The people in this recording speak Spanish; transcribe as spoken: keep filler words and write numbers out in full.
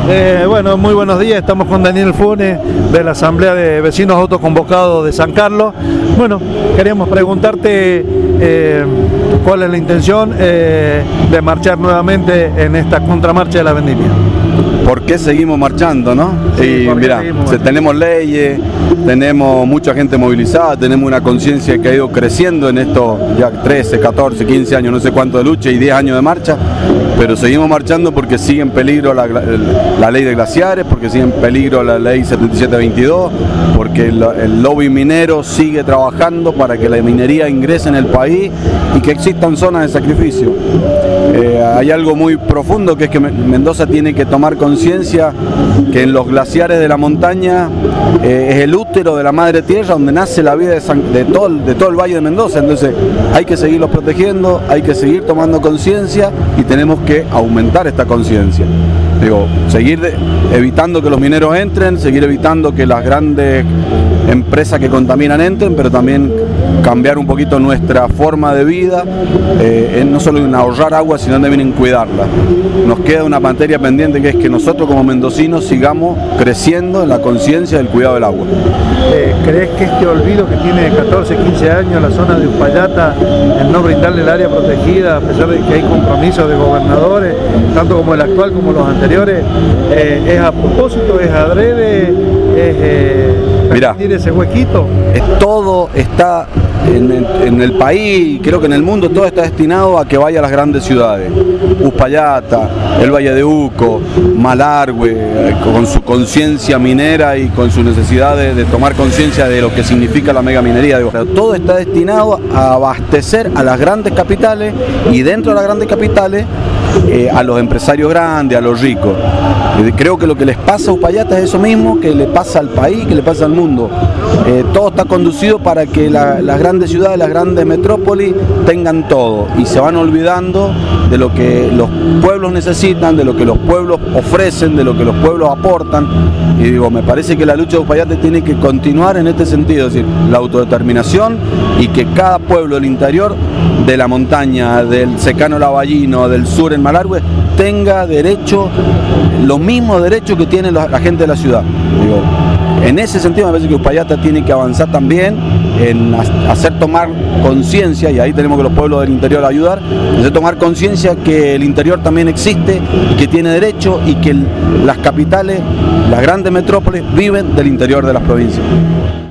Eh, bueno, muy buenos días, estamos con Daniel Funes de la Asamblea de Vecinos Autoconvocados de San Carlos. Bueno, queríamos preguntarte eh, cuál es la intención eh, de marchar nuevamente en esta contramarcha de la vendimia. ¿Por qué seguimos marchando, no? Sí, y mira, tenemos leyes, tenemos mucha gente movilizada, tenemos una conciencia que ha ido creciendo en estos ya trece, catorce, quince años, no sé cuánto de lucha y diez años de marcha, pero seguimos marchando porque sigue en peligro la, la, la ley de glaciares, porque sigue en peligro la ley setenta y siete veintidós, porque el, el lobby minero sigue trabajando para que la minería ingrese en el país y que existan zonas de sacrificio. Eh, hay algo muy profundo que es que Mendoza tiene que tomar conciencia que en los glaciares de la montaña eh, es el útero de la madre tierra donde nace la vida de, San, de, todo, de todo el Valle de Mendoza. Entonces hay que seguirlos protegiendo, hay que seguir tomando conciencia y tenemos que aumentar esta conciencia. Digo, seguir de, evitando que los mineros entren, seguir evitando que las grandes empresas que contaminan entren, pero también cambiar un poquito nuestra forma de vida, eh, no solo en ahorrar agua, sino también en cuidarla. Nos queda una materia pendiente que es que nosotros como mendocinos sigamos creciendo en la conciencia del cuidado del agua. Eh, ¿Crees que este olvido que tiene catorce, quince años la zona de Uspallata, el no brindarle el área protegida, a pesar de que hay compromisos de gobernadores, tanto como el actual como los anteriores, eh, es a propósito, es adrede, es eh, permitir ese huequito? Todo está en el, en el país, creo que en el mundo, todo está destinado a que vaya a las grandes ciudades. Uspallata, el Valle de Uco, Malargüe, con su conciencia minera y con su necesidad de, de tomar conciencia de lo que significa la megaminería. Todo está destinado a abastecer a las grandes capitales y dentro de las grandes capitales eh, a los empresarios grandes, a los ricos. Creo que lo que les pasa a Uspallata es eso mismo que le pasa al país, que le pasa al mundo. Eh, todo está conducido para que la, las grandes ciudades, las grandes metrópolis tengan todo y se van olvidando de lo que los pueblos necesitan, de lo que los pueblos ofrecen, de lo que los pueblos aportan. Y digo, me parece que la lucha de Uspallata tiene que continuar en este sentido, es decir, la autodeterminación y que cada pueblo del interior, de la montaña, del secano lavallino, del sur en Malargüe, tenga derecho, los mismos derechos que tiene la, la gente de la ciudad. Digo, en ese sentido me parece que Uspallata tiene que avanzar también en hacer tomar conciencia, y ahí tenemos que los pueblos del interior ayudar, hacer tomar conciencia que el interior también existe, que tiene derecho y que el, las capitales, las grandes metrópolis viven del interior de las provincias.